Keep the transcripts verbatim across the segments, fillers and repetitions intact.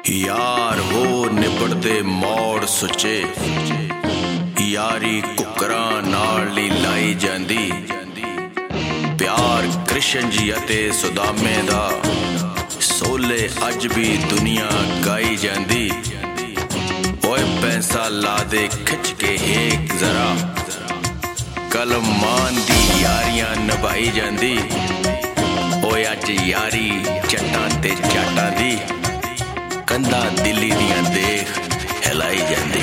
यार हो निबड़दे मौड़ सुचे, यारी कुकरां नाल नी लाई जांदी। प्यार कृष्ण जी अते सुदामे दा सोले अज भी दुनिया गाई जांदी। ओए पैसा ला दे खिच के हेक जरा, कलमान दी यारियां निभाई जांदी। ओए अज यारी चट्टां ते चाटां दी, कंधा दिल्ली दियां देख हिलाई जांदी।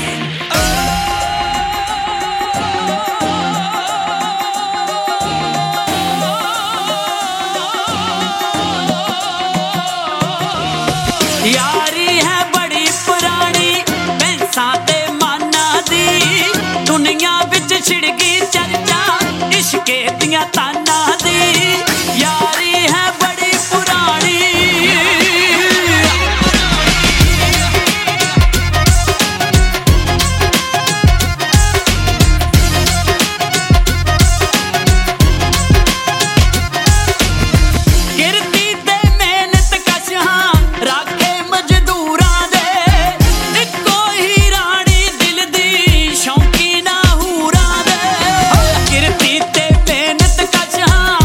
यारी है बड़ी पुरानी पैसा ते माना दी, दुनिया विच छिड़गी चर्चा इश्के दियां ताना दी। यारी है बड़ी पुरानी, गिरती ते मेहनत कशां राखे मजदूरां दे, इक्को ही रानी दिल दी शौकीना हूरां दे। गिरती ते मेहनत कशां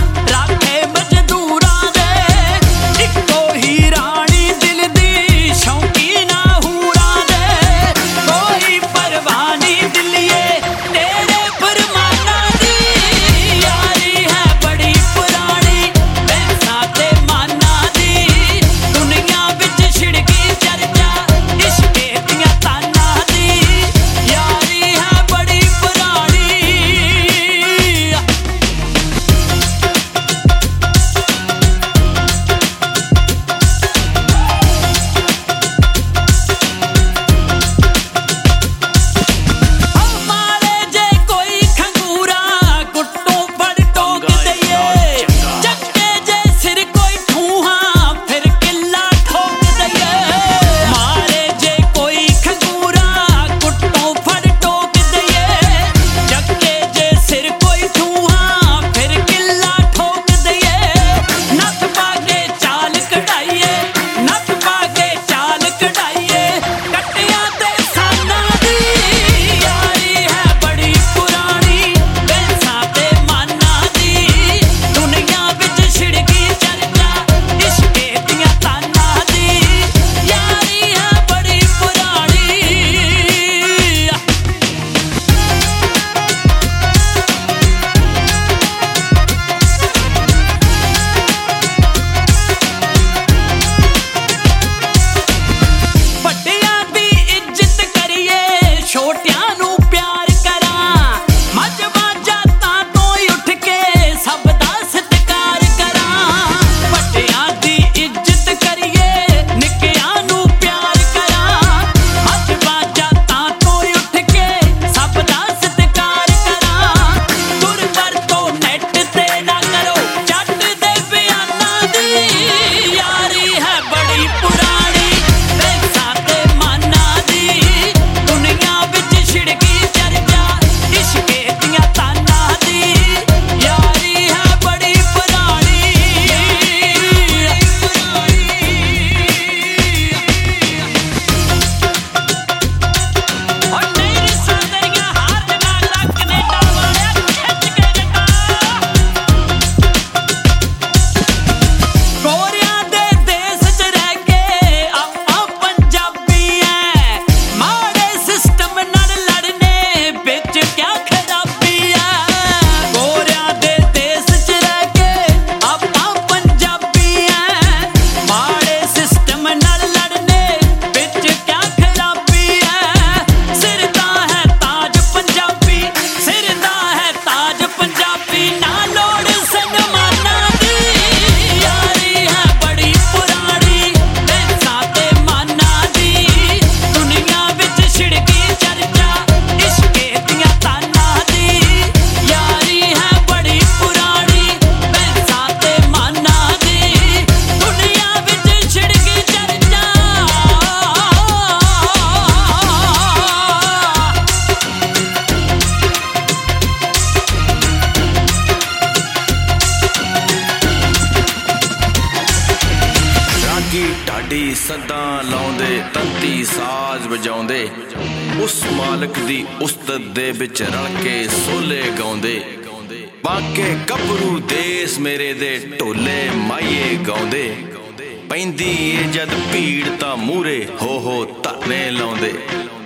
ਸੱਦਾਂ ਲਾਉਂਦੇ, ਤੰਤੀ ਸਾਜ਼ ਵਜਾਉਂਦੇ, ਉਸ ਮਾਲਕ ਦੀ ਉਸਤਤ ਦੇ ਵਿੱਚ ਰਲ ਕੇ ਸੋਲੇ ਗਾਉਂਦੇ। ਬਾਕੇ ਗੱਭਰੂ ਦੇਸ ਮੇਰੇ ਦੇ ਢੋਲੇ ਮਾਈਏ ਗਾਉਂਦੇ। ਪੈਂਦੀ ਏ ਜਦ ਭੀੜ ਤਾਂ ਮੂਹਰੇ ਹੋ ਹੋ ਧਰਨੇ ਲਾਉਂਦੇ।